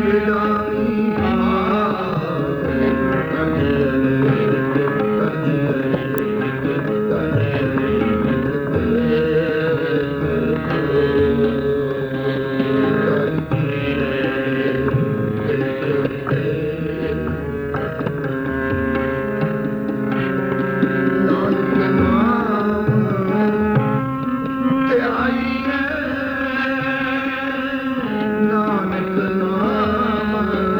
ਨਾਨਕ ਨਾਮ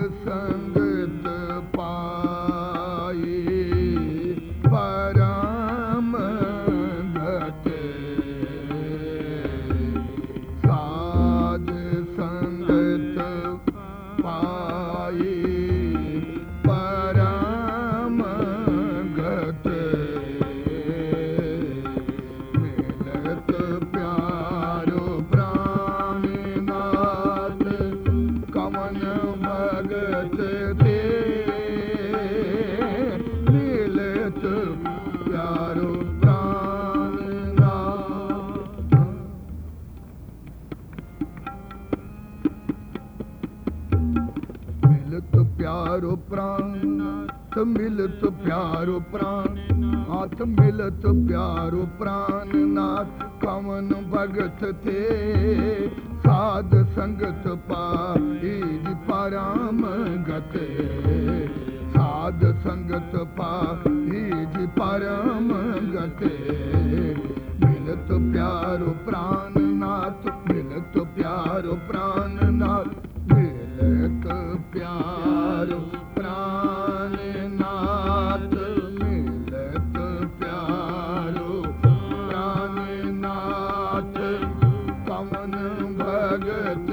संगत पाई परम गति साध संगत पाई परम गति मिलत प्यारो प्राणनाथ कवन भगत ते मिलत प्यारो प्राणनाथ मिलत प्यारो प्राणनाथ मिलत प्यारो प्राणनाथ मिलत प्यारो प्राणनाथ कवन भगत थे साध संगत पाई परम गते साध संगत पाई परम गते मिलत प्यारो प्राणनाथ मिलत प्यारो प्राणनाथ मिलत प्यारो प्राणनाथ मिलत प्यारो प्राणनाथ कवन भगत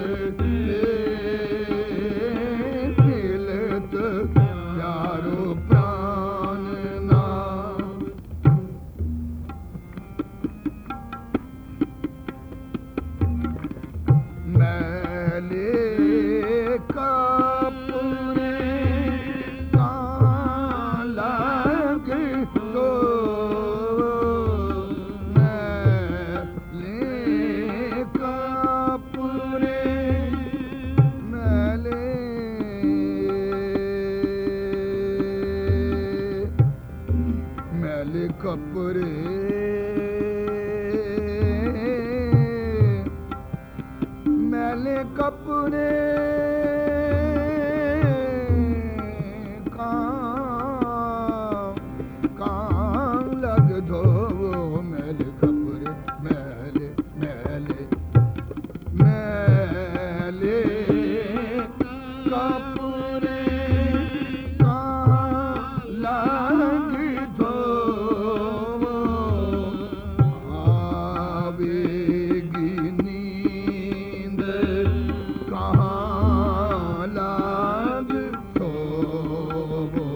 मिलत प्यारो प्राणनाथ मैले कपूरे कालग तो मैले कपूरे मैले मैले कपूरे मैले कपूरे कान लग धो मैले कपूरे मैले मैले मैले कपूरे कान लग धो आवेगी नींद कहाँ लाग सोवो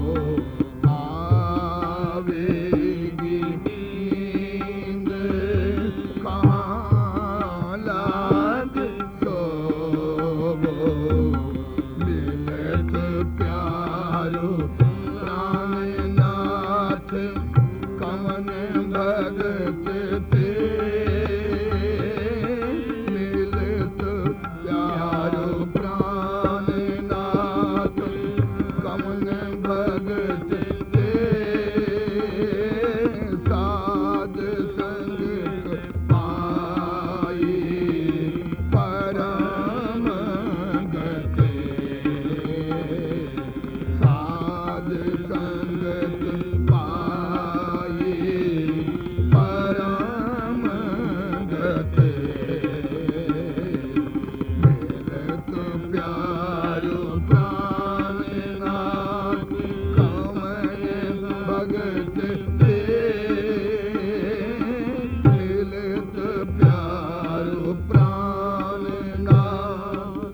आवेगी नींद कहाँ लाग सोवो मिलत प्यारो प्राणनाथ कवन भगत ते मिलत प्यारो प्राणनाथ कवन भगत ते साध संगत पाई परम गते साध संगत पाई परम गते मिलत प्यारो प्राणनाथ कवन भगत ते मिलत प्यारो प्राणनाथ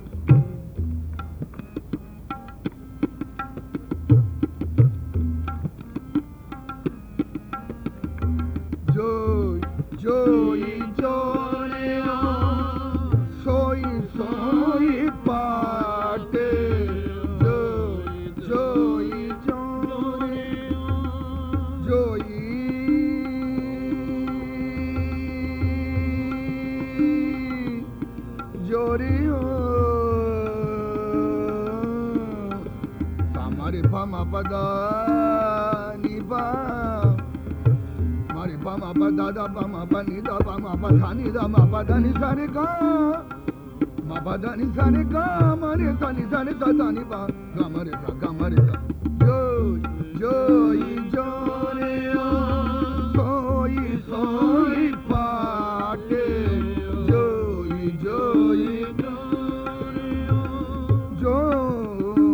जोई जोरे सोई सोई पाटे जोई जोरे जोई जोरियो सामारे फमा पदा निपा मारे पमा पदा दा पमा पनी दा पमा पधानी दा मा पधानी सारे का मा पधानी सारे का मारे सानी सारे दा दानी पा गामरे सा गामरे सा जोई जोरे सोई सोई पाटे जोई जोई जोई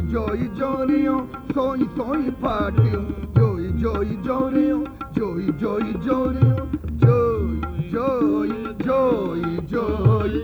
जोई जोरियो सोई सोई पाटियो जोई जोई जोरियो जोई जोई जोरियो जोई जोई जोई जोई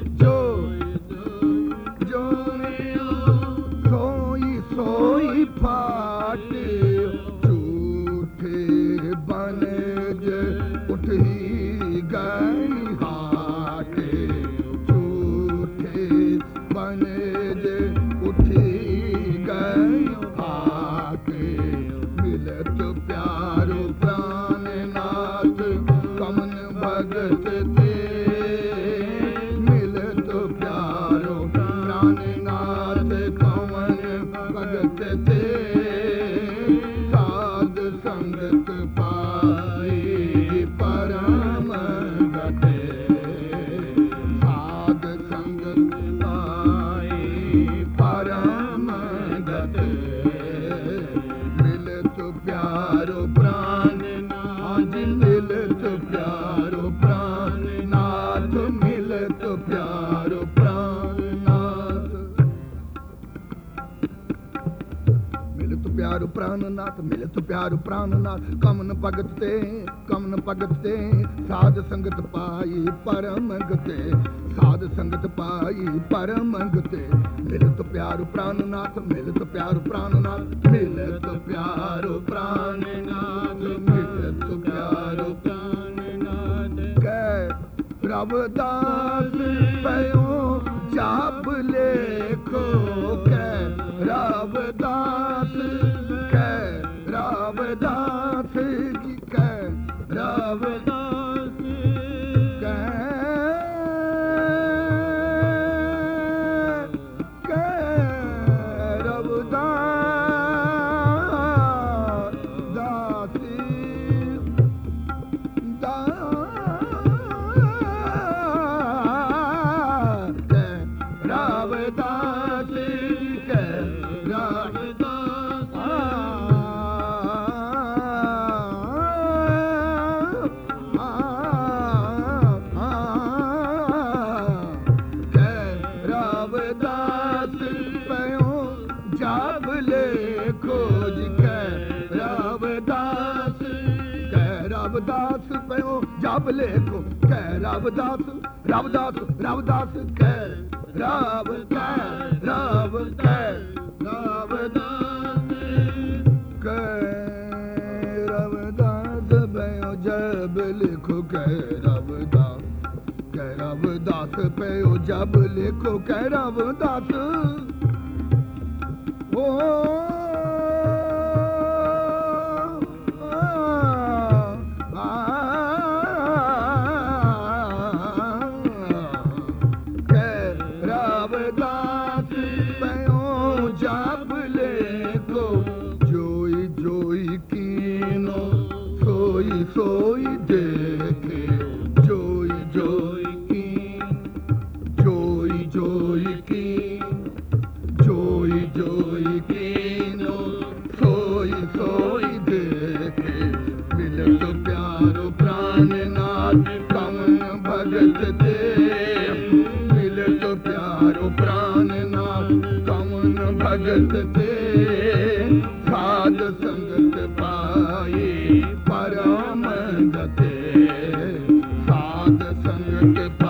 जोई जोरियो सोई सोई पाटियो झूठे बने जे उठी गई हाटे झूठे बने जे उठी गई हाटे मिलत प्यारो प्राण नाथ कमन भगत थे मिलत प्यारो प्राण नाथ कमन भगत थे साध संगत पाई परम गते साध संगत पाई परम गते मिलत प्यारो प्राण नाथ मिलत प्यारो प्राण नाथ मिलत प्यारो प्राण नाथ मिलत प्यारो प्राणनाथ मिलत प्यारो प्राणनाथ कमन भगत ते साध संगत पाई परम गते साध संगत पाई परम गते मिलत प्यारो प्राणनाथ मिलत प्यारो प्राणनाथ मिलत प्यारो प्राणनाथ मिलत प्यारो प्राणनाथ कै रवदास पयो जाप लेखो कै रवदास कै रवदास जी कै रवदास कै रवदास दासी रवदास कै रवदास रवदास पयो जाप लेखो जी कै रवदास पयो जाप लेखो कै रवदास रवदास रवदास कै रव कै रवदास कै रवदास पयो जब लिखो कै रवदास पयो जब लिखो कै रवदास ओ रवदास पयो जब लेखो जोई जोई कीनो सोई सोई देखे जोई जोई कीन जोई जोई कीन जोई जोई कीनो सोई सोई देखे मिलत प्यारो प्राणनाथ कमन भगत दे मिलत प्यारो प्राणनाथ कमन भगत दे साध संगत पाई परम गते साध संगत